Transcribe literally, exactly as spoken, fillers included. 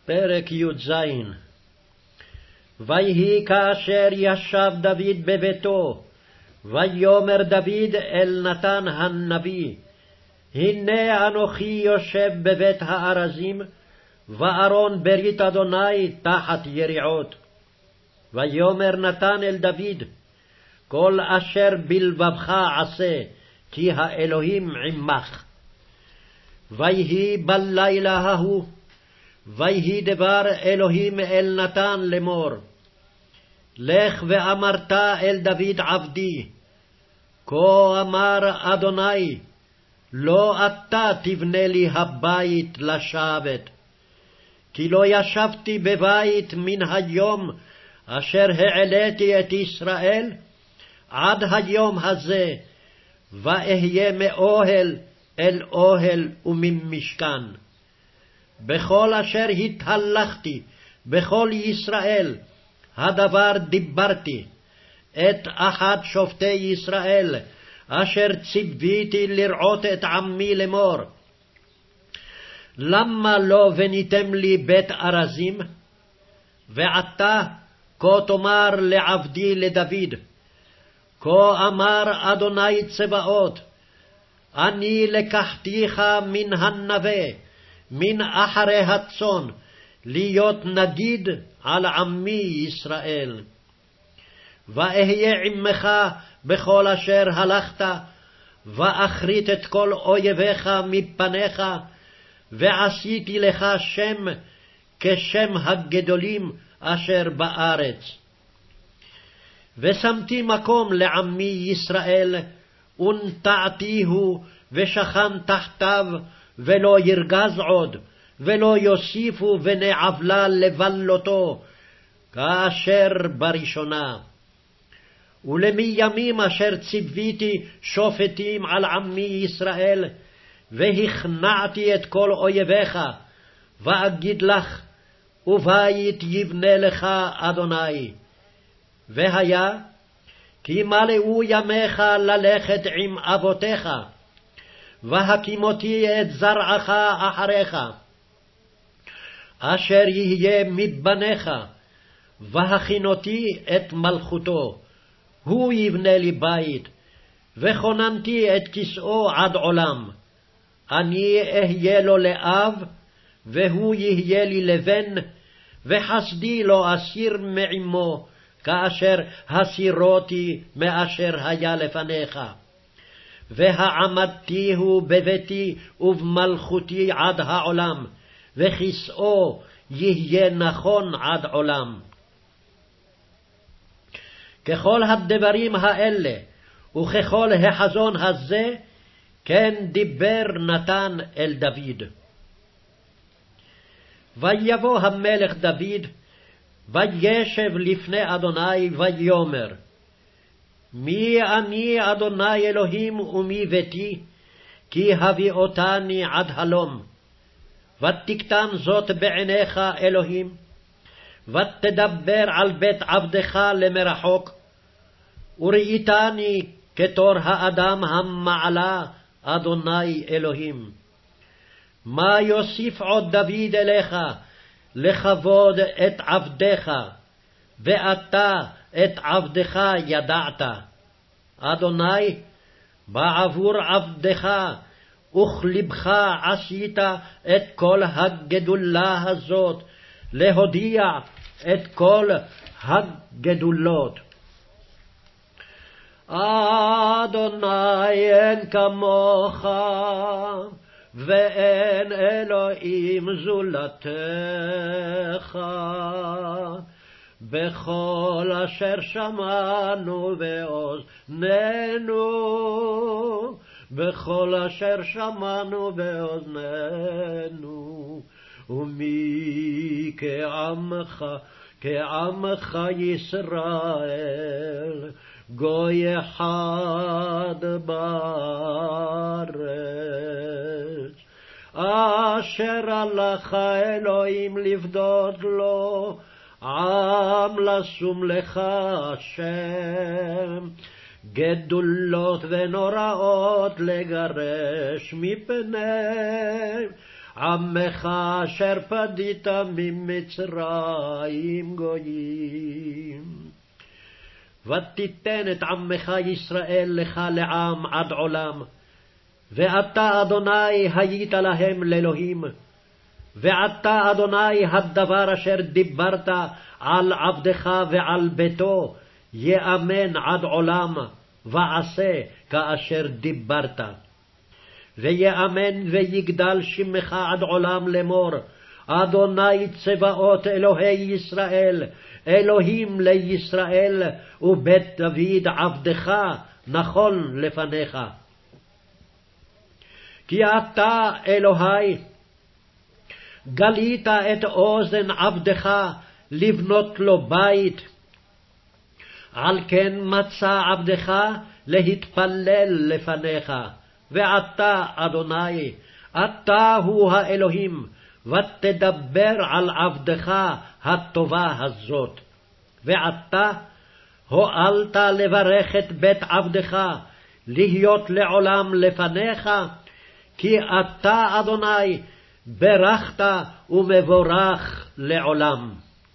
פרק י"ז. ויהי כאשר ישב דוד בביתו, ויאמר דוד אל נתן הנביא, הנה אנוכי יושב בבית הארזים, וארון ברית אדוני תחת יריעות. ויאמר נתן אל דוד, כל אשר בלבבך עשה, כי האלוהים עמך. ויהי בלילה ההוא, ויהי דבר אלוהים אל נתן לאמור, לך ואמרת אל דוד עבדי, כה אמר אדוני, לא אתה תבנה לי הבית לשבת, כי לא ישבתי בבית מן היום אשר העליתי את ישראל, עד היום הזה, ואהיה מאוהל אל אוהל וממשכן. בכל אשר התהלכתי, בכל ישראל, הדבר דיברתי, את אחד שופטי ישראל, אשר ציוויתי לרעות את עמי לאמור, למה לא בניתם לי בית ארזים? ועתה כה תאמר לעבדי לדוד, כה אמר אדוני צבאות, אני לקחתיך מן הנווה, מן אחרי הצאן, להיות נגיד על עמי ישראל. ואהיה עמך בכל אשר הלכת, ואכרית את כל אויביך מפניך, ועשיתי לך שם כשם הגדולים אשר בארץ. ושמתי מקום לעמי ישראל, ונטעתיהו ושכן תחתיו, ולא ירגז עוד, ולא יוסיפו בני עוולה לבלותו, כאשר בראשונה. ולמימים אשר ציוויתי שופטים על עמי ישראל, והכנעתי את כל אויביך, ואגיד לך, ובית יבנה לך אדוני. והיה, כי מלאו ימיך ללכת עם אבותיך, והקימותי את זרעך אחריך, אשר יהיה מבניך, והכינותי את מלכותו, הוא יבנה לי בית, וכוננתי את כסאו עד עולם. אני אהיה לו לאב, והוא יהיה לי לבן, וחסדי לא אסיר מעמו, כאשר הסירותי מאשר היה לפניך. והעמדתיהו בביתי ובמלכותי עד העולם, וכסאו יהיה נכון עד עולם. ככל הדברים האלה, וככל החזון הזה, כן דיבר נתן אל דוד. ויבוא המלך דוד, וישב לפני אדוני, ויאמר, מי אני אדוני אלוהים ומי ביתי, כי הביאותני עד הלום. ותקטן זאת בעיניך אלוהים, ותדבר על בית עבדך למרחוק, וראיתני כתור האדם המעלה אדוני אלוהים. מה יוסיף עוד דוד אליך, לכבוד את עבדך, ואתה את עבדך ידעת. אדוני, בעבור עבדך, וכלבך עשית את כל הגדולה הזאת, להודיע את כל הגדולות. אדוני אין כמוך, ואין אלוהים זולתך, בכל אשר שמענו באוזננו, בכל אשר שמענו באוזננו, ומי כעמך, כעמך ישראל, גוי אחד בארץ. אשר הלך אלוהים לפדות לו, עם לשום לך השם, גדולות ונוראות לגרש מפני, עמך אשר פדית ממצרים גויים. ותיתן את עמך ישראל לך לעם עד עולם, ואתה אדוני היית להם לאלוהים. ועתה אדוני הדבר אשר דיברת על עבדך ועל ביתו יאמן עד עולם, ועשה כאשר דיברת. ויאמן ויגדל שמך עד עולם לאמור, אדוני צבאות אלוהי ישראל, אלוהים לישראל, ובית דוד עבדך נכון לפניך. כי אתה אלוהי גלית את אוזן עבדך לבנות לו בית, על כן מצא עבדך להתפלל לפניך. ועתה אדוני, אתה הוא האלוהים, ותדבר על עבדך הטובה הזאת. ועתה הואלת לברך את בית עבדך, להיות לעולם לפניך, כי אתה אדוני ברכת ומבורך לעולם.